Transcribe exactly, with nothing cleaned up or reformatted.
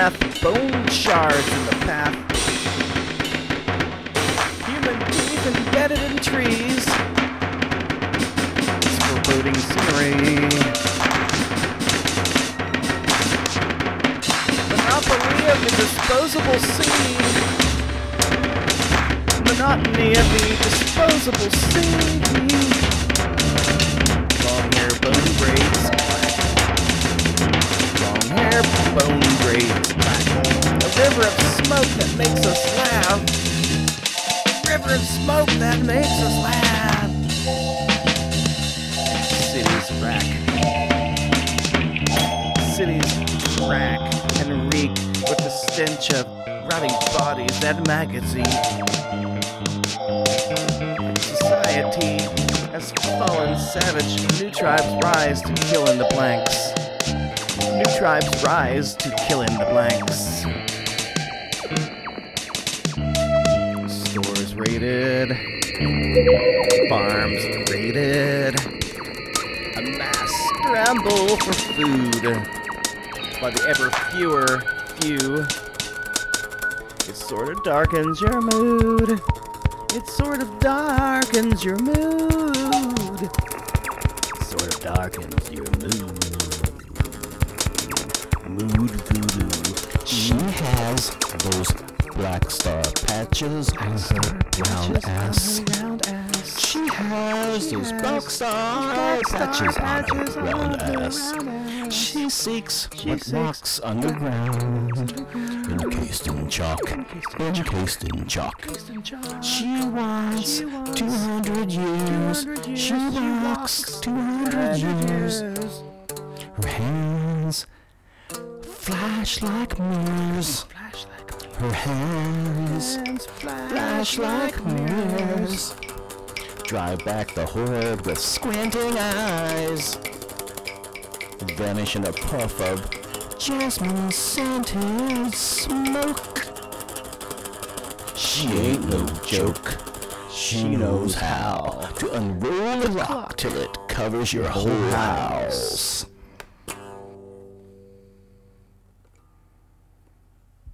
path, bone shards in the path. Human teeth embedded in trees. It's foreboding scenery. Monopoly of the disposable sea. Monotony of the disposable sea. Long hair, bone braids, black. Long hair, bone braids, black. A river of smoke that makes us laugh. River of smoke that makes us laugh. Cities rack. Cities rack and reek with the stench of rotting bodies and maggots. Society has fallen savage. New tribes rise to kill in the blanks. New tribes rise to kill in the blanks. Stores raided. Farms raided. A mass scramble for food by the ever fewer few. It sort of darkens your mood. It sort of darkens your mood. Sort of darkens your mood. Mood voodoo. She has those black star patches on her round ass. She has those black star patches on her round ass. She seeks what walks underground, encased in chalk, encased in chalk. She wants two hundred years. She walks two hundred years. Her hands flash like mirrors. Her hands flash like mirrors. Drive back the horde with squinting eyes. Vanish in a puff of jasmine-scented smoke. She ain't no joke. She knows how to unroll the rock till it covers your whole house.